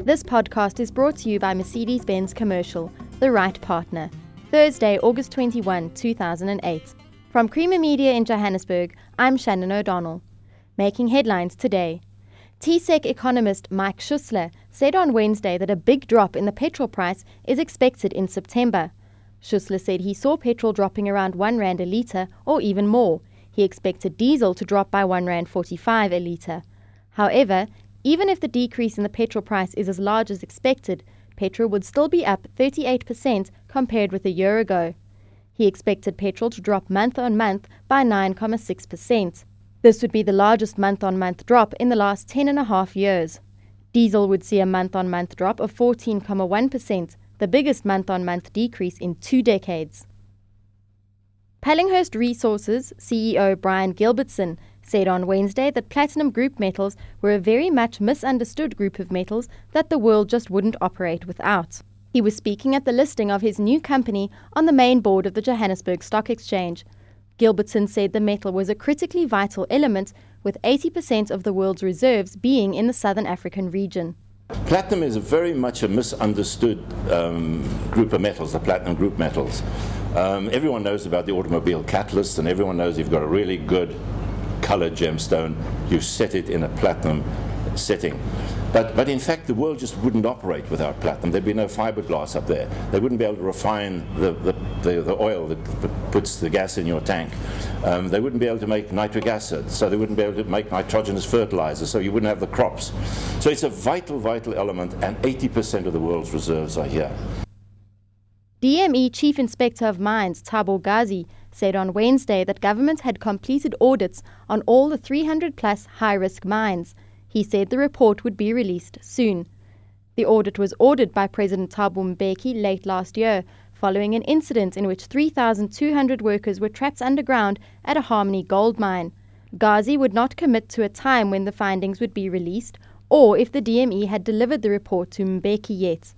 This podcast is brought to you by Mercedes-Benz Commercial, the right partner. Thursday, August 21, 2008. From Creamer Media in Johannesburg, I'm Shannon O'Donnell. Making headlines today. TSEC economist Mike Schuessler said on Wednesday that a big drop in the petrol price is expected in September. Schuessler said he saw petrol dropping around R1 a litre or even more. He expected diesel to drop by R1.45 a litre. However, even if the decrease in the petrol price is as large as expected, petrol would still be up 38% compared with a year ago. He expected petrol to drop month on month by 9.6%. This would be the largest month-on-month drop in the last 10.5 years. Diesel would see a month-on-month drop of 14.1%, the biggest month-on-month decrease in 2 decades. Pallinghurst Resources CEO Brian Gilbertson said on Wednesday that platinum group metals were a very much misunderstood group of metals that the world just wouldn't operate without. He was speaking at the listing of his new company on the main board of the Johannesburg Stock Exchange. Gilbertson said the metal was a critically vital element, with 80% of the world's reserves being in the Southern African region. Platinum is very much a misunderstood group of metals, the platinum group metals. Everyone knows about the automobile catalyst, and everyone knows you've got a really good colored gemstone, you set it in a platinum setting. But in fact, the world just wouldn't operate without platinum. There'd be no fiberglass up there. They wouldn't be able to refine the oil that puts the gas in your tank. They wouldn't be able to make nitric acid, so they wouldn't be able to make nitrogenous fertilizer, so you wouldn't have the crops. So it's a vital element, and 80% of the world's reserves are here. DME Chief Inspector of Mines Thabo Ghazi said on Wednesday that government had completed audits on all the 300-plus high-risk mines. He said the report would be released soon. The audit was ordered by President Thabo Mbeki late last year, following an incident in which 3,200 workers were trapped underground at a Harmony gold mine. Ghazi would not commit to a time when the findings would be released, or if the DME had delivered the report to Mbeki yet.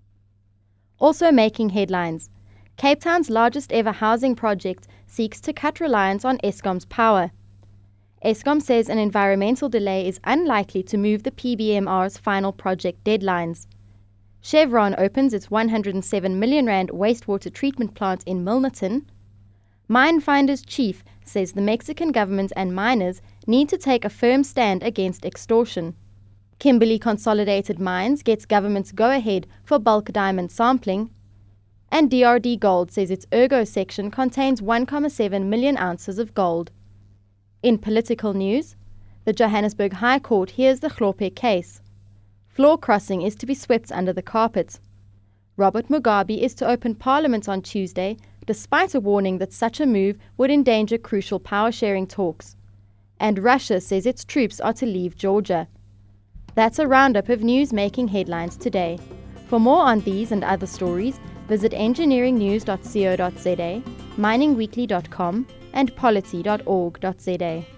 Also making headlines. Cape Town's largest ever housing project seeks to cut reliance on Eskom's power. Eskom says an environmental delay is unlikely to move the PBMR's final project deadlines. Chevron opens its R107 million wastewater treatment plant in Milnerton. Minefinders chief says the Mexican government and miners need to take a firm stand against extortion. Kimberley Consolidated Mines gets government's go-ahead for bulk diamond sampling. And DRD Gold says its Ergo section contains 1.7 million ounces of gold. In political news, the Johannesburg High Court hears the Hlophe case. Floor crossing is to be swept under the carpet. Robert Mugabe is to open Parliament on Tuesday, despite a warning that such a move would endanger crucial power-sharing talks. And Russia says its troops are to leave Georgia. That's a roundup of news making headlines today. For more on these and other stories, visit engineeringnews.co.za, miningweekly.com, and polity.org.za.